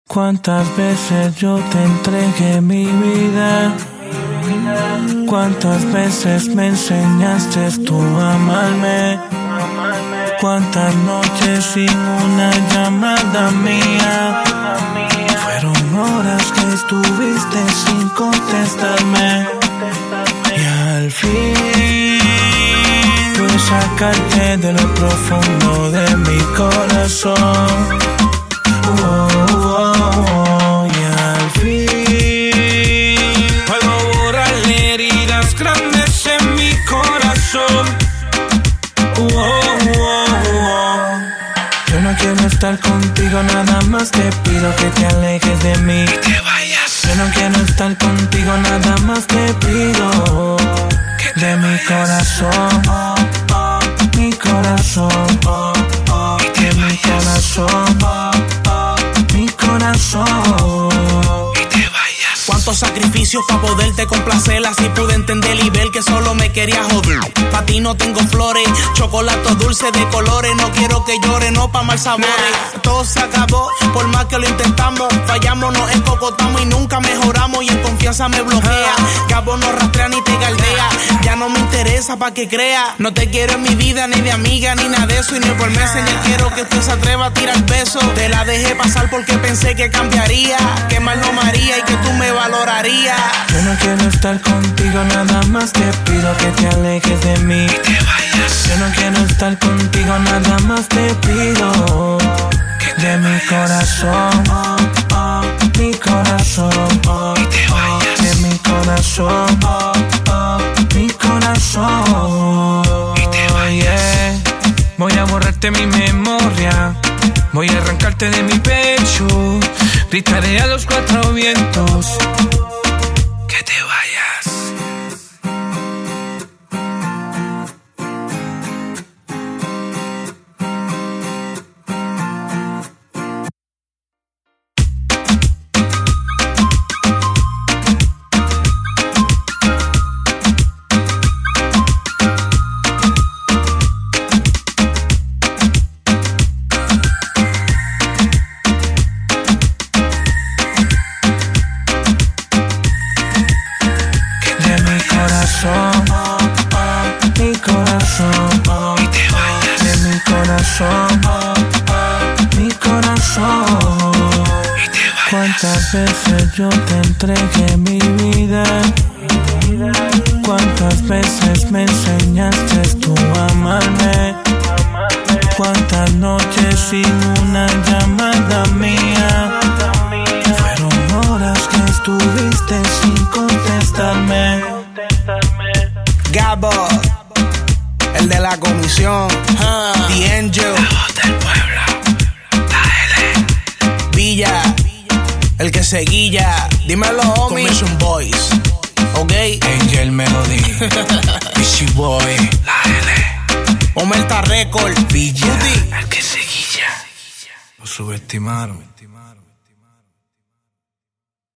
Cuántas veces yo te entregué mi vida, cuántas veces me enseñaste tú a amarme, cuántas noches sin una llamada mía, fueron horas que estuviste sin contestarme, y al fin pude sacarte de lo profundo de mi corazón. Y al fin puedo borrar heridas grandes en mi corazón. Yo no quiero estar contigo, nada más te pido que te alejes de mí y te vayas. Yo no quiero estar contigo, nada más te pido que de mi corazón, mi corazón, y de mi corazón, mi corazón, y te vayas. Cuántos sacrificios pa' poderte complacer, así pude entender y ver que solo me quería joder. Pa' ti no tengo flores, chocolate dulce de colores, no quiero que llore, no pa' mal sabores. Todo se acabó, por más que lo intentamos, fallamos, nos encocotamos y nunca mejoramos, y en confianza me bloquea, Gabo no rastrea ni te galdea, ya no me interesa pa' que crea, no te quiero en mi vida, ni de amiga, ni nada de eso, y ni por meses, ni quiero que usted se atreva a tirar besos. Te la dejé pasar porque pensé que cambiaría, que mal no me haría y que tú me valorarías. Yo no quiero estar contigo, nada más te pido que te alejes de mí y te vayas. Yo no quiero estar contigo, nada más te pido que de mi corazón, mi corazón, y te vayas. De mi corazón, mi corazón, y te vayas. Voy a borrarte mi memoria, voy a arrancarte de mi pecho, gritaré a los cuatro vientos que te vayas. Mi corazón, y te vayas. De mi corazón, mi corazón, y te vayas. Cuántas veces yo te entregué mi vida, cuántas veces me enseñaste tú a amarme, cuántas noches sin una llamada mía, fueron horas que estuviste sin contestarme. Gabo, el de la comisión, The Angel, la voz del pueblo, la L, Villa, el que se guilla, dímelo homie, Commission Boys, ok, Angel Melody, Fishy Boy, la L, Omerta Record, Villa, el que se guilla, lo subestimaron.